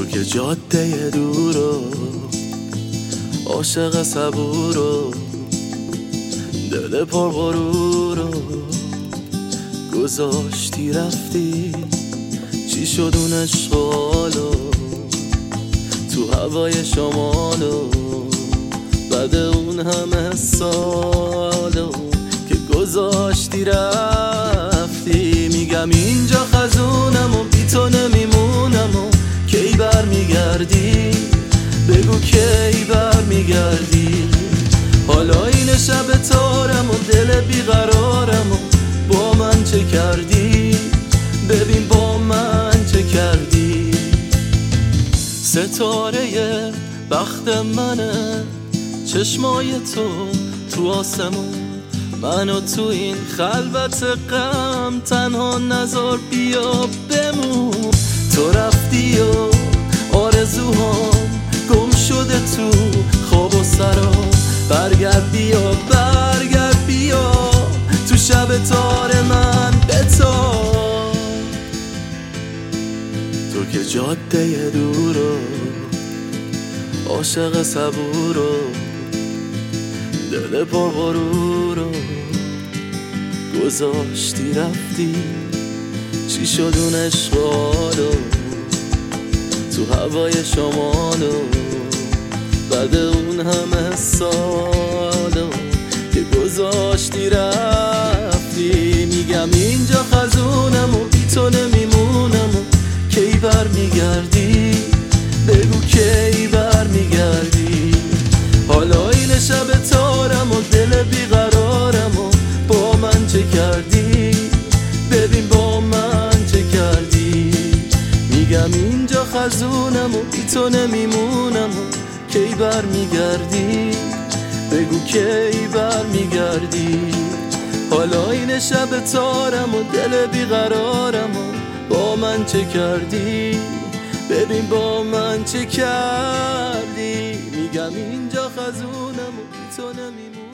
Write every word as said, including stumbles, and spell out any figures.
که جاده دورو عاشق صبورو دل پر غرورو گذاشتی رفتی. چی شد اون عشقالو تو هوای شمالو بعد اون همه سالو که گذاشتی رفتی؟ میگم اینجا خزونم و بی تو نمیمونم و کی بر میگردی؟ بگو کی بر میگردی؟ حالا این شب تارم و دل بیقرارم و با من چه کردی؟ ببین با من چه کردی؟ ستاره بخت منه چشمای تو تو آسمون، منو تو این خلوت غم تنها نذار، بیا بمون. تو رفتی و آرزوهام گم شده تو خواب و سرام، برگرد بیا برگرد بیا تو شب تار من بتاب. تو که جاده دورو عاشق صبورو دل پر غرورو گذاشتی رفتی. چی شد اون عشقالو تو هوای شمالو بعد اون همه سالو که گذاشتی رفتی؟ میگم اینجا خزونم و بی تو نمیمونم و کی بر میگردی؟ بگو کی بر میگردی؟ حالا این شب تارم و دل بیقرارم و با من چه کردی؟ ببین با من چه کردی؟ میگم اینجا خزونم و بی تو نمیمونم و کی بر میگردی؟ بگو کی بر میگردی؟ حالا این شب تارم و دل بیقرارم و با من چه کردی؟ ببین با من چه کردی؟ میگم اینجا خزونم و بی تو نمیمونم.